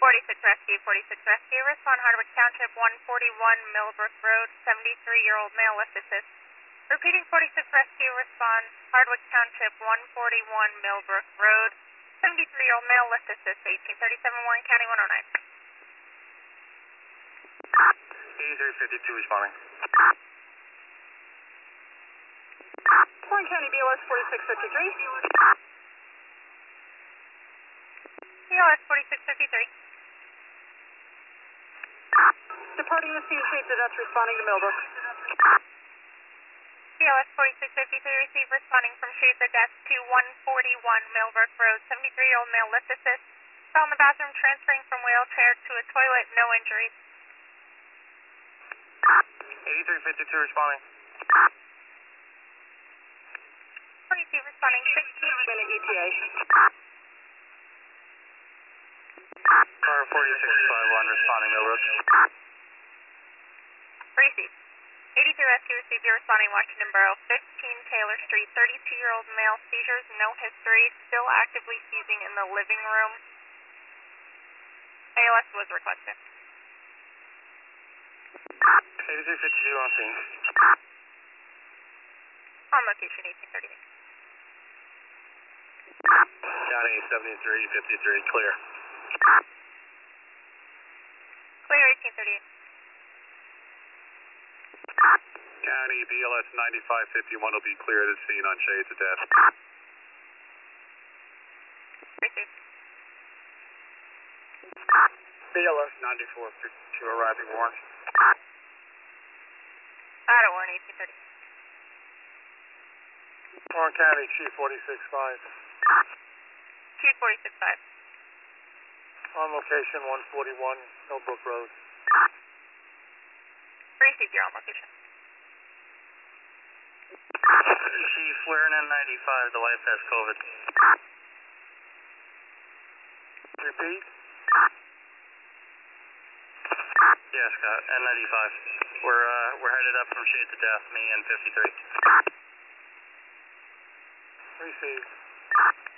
46 Rescue, respond Hardwick Township, 141 Millbrook Road, 73-year-old male, lift assist. Repeating 46 Rescue, respond Hardwick Township, 141 Millbrook Road, 73-year-old male, lift assist, 1837 Warren County, 109. 8352 responding. Warren County BLS 4653. BLS 4653. Departing the scene, shades of death, responding to Millbrook. BLS 4653 received, responding from shades of death to 141 Millbrook Road, 73-year-old male, lift assist. Fell in the bathroom, transferring from wheelchair to a toilet, no injuries. 8352 responding. 42 responding, 16-minute ETA. Car 4651 responding, Millbrook. Receive. 82 Rescue received, you're responding Washington Borough, 15 Taylor Street, 32-year-old male, seizures, no history, still actively seizing in the living room. ALS was requested. 8352 on scene. On location, 1838. County 7353, clear. Clear, 1838. County BLS 9551 will be clear at the scene on shades of death. Receive. BLS 9452 arriving, Warren. Out of Warren, 1830. Warren County Chief 465. Chief 465. On location 141 Millbrook Road. Receive, you're on location. Chief, we're in N95, the wife has COVID. Repeat? Yeah, Scott, N95. We're headed up from shades of death, me and 53. Receive.